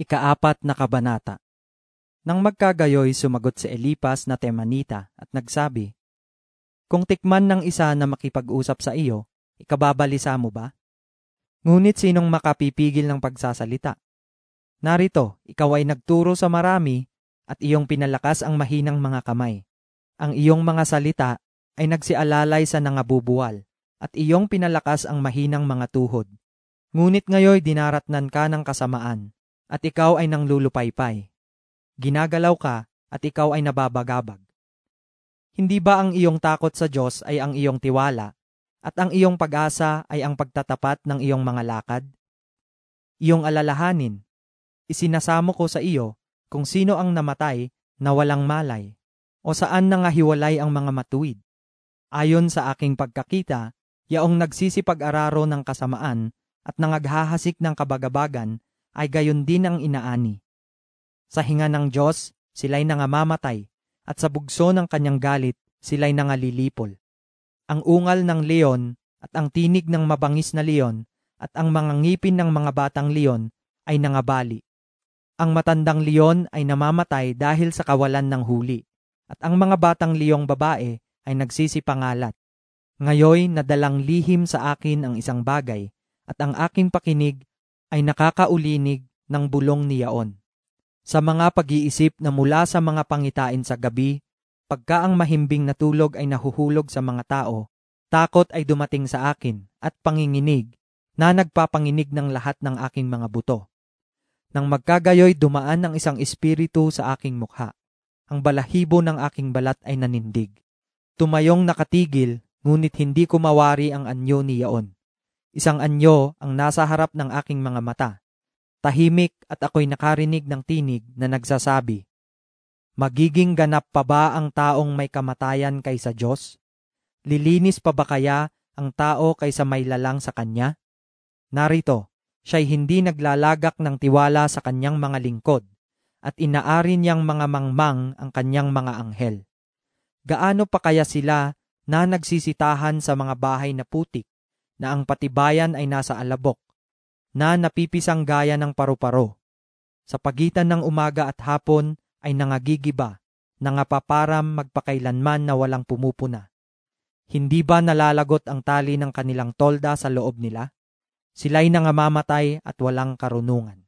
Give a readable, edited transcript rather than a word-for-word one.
Ikaapat na kabanata. Nang magkagayoy, sumagot si Elipas na Temanita at nagsabi, "Kung tikman ng isa na makipag-usap sa iyo, ikababalisa mo ba? Ngunit sinong makapipigil ng pagsasalita? Narito, ikaw ay nagturo sa marami at iyong pinalakas ang mahinang mga kamay. Ang iyong mga salita ay nagsialalay sa nangabubuwal at iyong pinalakas ang mahinang mga tuhod. Ngunit ngayoy dinaratnan ka ng kasamaan at ikaw ay nanglulupaypay. Ginagalaw ka at ikaw ay nababagabag. Hindi ba ang iyong takot sa Diyos ay ang iyong tiwala at ang iyong pag-asa ay ang pagtatapat ng iyong mga lakad? Iyong alalahanin, isinasamo ko sa iyo kung sino ang namatay na walang malay o saan nangahiwalay ang mga matuwid. Ayon sa aking pagkakita, yaong nagsisipag-araro ng kasamaan at nangaghahasik ng kabagabagan ay gayon din ang inaani. Sa hinga ng Diyos, sila'y nangamamatay, at sa bugso ng kanyang galit, sila'y nangalilipol. Ang ungal ng leon, at ang tinig ng mabangis na leon, at ang mga ngipin ng mga batang leon ay nangabali. Ang matandang leon ay namamatay dahil sa kawalan ng huli, at ang mga batang leong babae ay nagsisipangalat. Ngayoy nadalang lihim sa akin ang isang bagay, at ang aking pakinig ay nakakaulinig ng bulong ni Yaon. Sa mga pag-iisip na mula sa mga pangitain sa gabi, pagka ang mahimbing na tulog ay nahuhulog sa mga tao, takot ay dumating sa akin at panginginig na nagpapanginig ng lahat ng aking mga buto. Nang magkagayoy dumaan ang isang espiritu sa aking mukha. Ang balahibo ng aking balat ay nanindig. Tumayong nakatigil, ngunit hindi ko mawari ang anyo ni Yaon. Isang anyo ang nasa harap ng aking mga mata. Tahimik at ako'y nakarinig ng tinig na nagsasabi, "Magiging ganap pa ba ang taong may kamatayan kaysa Diyos? Lilinis pa ba kaya ang tao kaysa may lalang sa kanya? Narito, siya'y hindi naglalagak ng tiwala sa kanyang mga lingkod at inaari niyang mga mangmang ang kanyang mga anghel. Gaano pa kaya sila na nagsisitahan sa mga bahay na putik na ang patibayan ay nasa alabok, na napipisang gaya ng paru-paro. Sa pagitan ng umaga at hapon ay nangagigiba, nangapaparam magpakailanman na walang pumupuna. Hindi ba nalalagot ang tali ng kanilang tolda sa loob nila? Sila'y nangamamatay at walang karunungan."